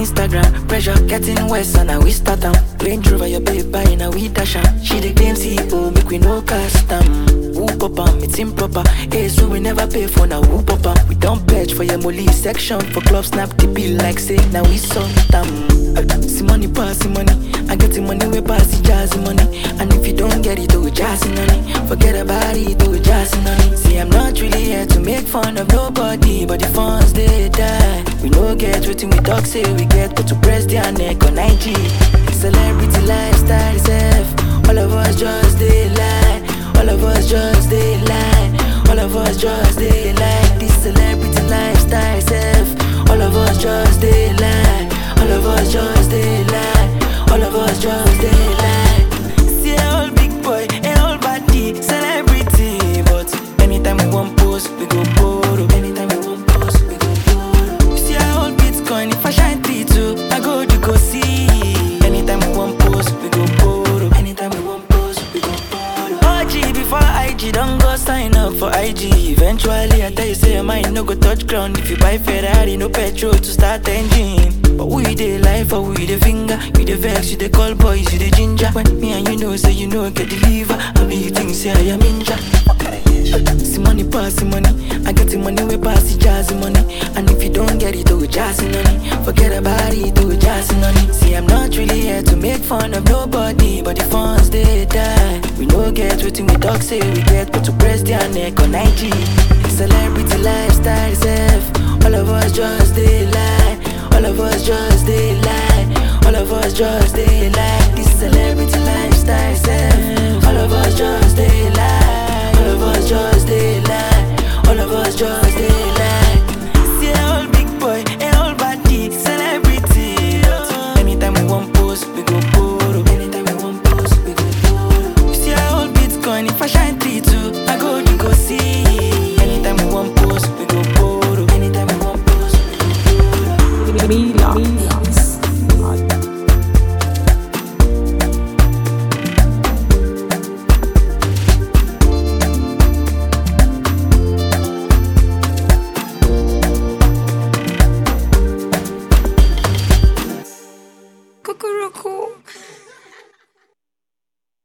Instagram. Pressure getting worse and now we start them. Range Rover your babe buying a we dash am. She the claim CEO, make we no custom. Whoop up am, it's improper. Hey, so we never pay for now whoop up am. We don't pledge for your molly section. For club snap the bill like say now we son them. See money pass the money. I get the money we pass the jazzy money. And if you don't get it, oh jazzy money. Forget about it, oh jazzy money. See I'm not really here to make fun of nobody, but the funds they die. We no get waiting we talk say we get, but to press their neck on IG. Celebrity lifestyle self. All of us just they lie. All of us just they lie. All of us just they lie. This celebrity lifestyle self. All of us just they lie. All of us just they lie. All of us just they lie. See a old big boy, a old body, celebrity. But anytime we want post, we go borrow. Anytime we want post, we go borrow. See a old Bitcoin, if I shine too, I go see. Anytime we want post, we go borrow. Anytime we want post, we go borrow. OG before IG, don't go sign up for IG. Eventually, I tell you, say your mind no go touch ground. If you buy Ferrari, no petrol to start engine. But we dey life or we dey finger. We dey vex, you dey call boys, you dey ginger. When me and you know, say you know, get deliver. I be you think, say I am ninja. See money pass the money. I get the money we pass the jazzy money. And if you don't get it, oh jazzy money. Forget about it, oh jazzy money. See I'm not really here to make fun of nobody, but the funds they die. We no get waiting we talk say we get, but to press their neck on IG. Celebrity lifestyle self. All of us just they lie. All of us just they lie. All of us just they lie.